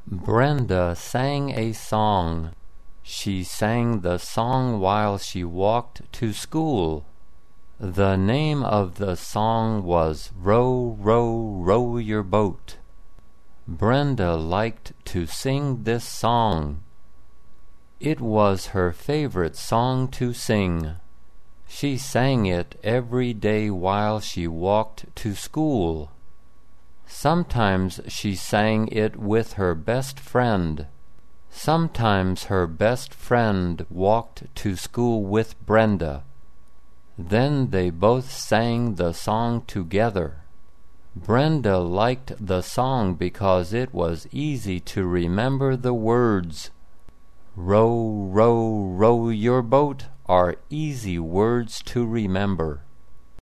Brenda sang a song. She sang the song while she walked to school. The name of the song was Row, Row, Row Your Boat. Brenda liked to sing this song. It was her favorite song to sing. She sang it every day while she walked to school. Sometimes she sang it with her best friend. Sometimes her best friend walked to school with Brenda. Then they both sang the song together. Brenda liked the song because it was easy to remember the words. Row, row, row your boat are easy words to remember.